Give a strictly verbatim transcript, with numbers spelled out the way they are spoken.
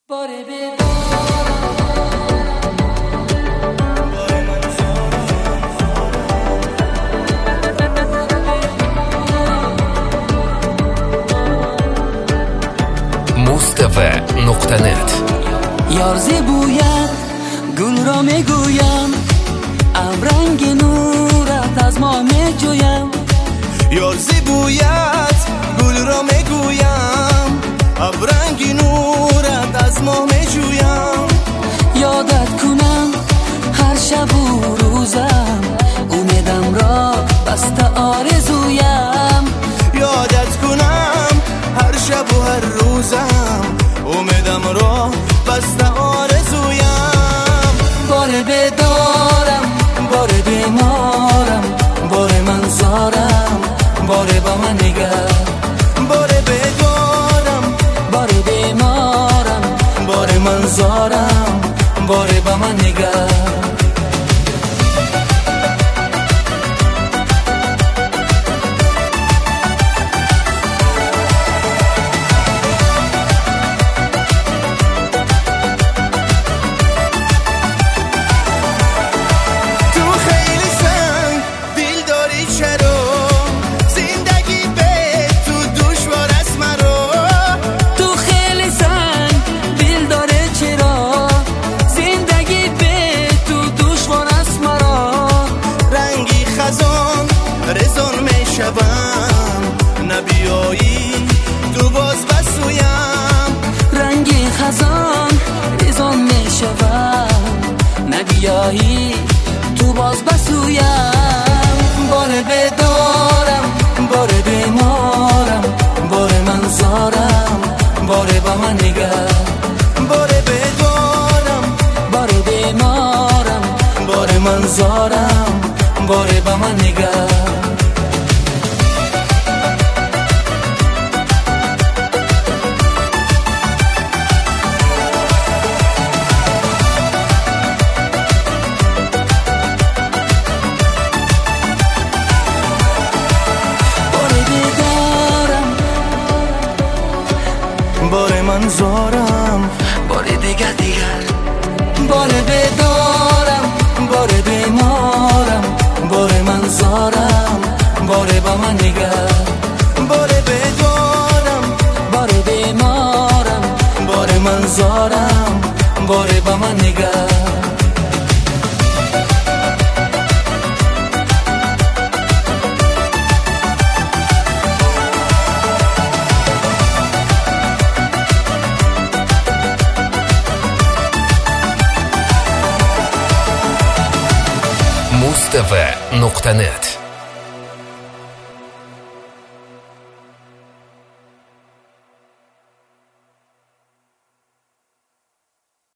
mustafa nuqta net. یار زیبویت گل را میگویم، ابرنگ نورت از ما میجویم. یار زیبویت گل را میگویم، ابرنگ نورت از ما میجویم. یادت کنم هر شب و روزم، امیدم را بسته آرزویم. یادت کنم هر شب و هر روزم، امیدم را بسته آرزویم. بار بدارم بار بیمارم، بار منظارم بار با من نگر. بار بدارم بار بیمارم بار منظارم بار با من نگر. رزون می شوم نبیایی تو باز بسویم. رنگی خزان رزون می شوم نبیایی تو باز بسویم. بار بدارم بار بیمارم بار منظارم بار با من نگر. بار بدارم بار بیمارم بار منظارم بار با من نگر. بار منظارم بار دیگر دیگر. بار بدارم بار بیمارم بار منظارم بار با من نگر. بار بدارم بار بیمارم بار منظارم بار با من نگر. mustafa nuqta net.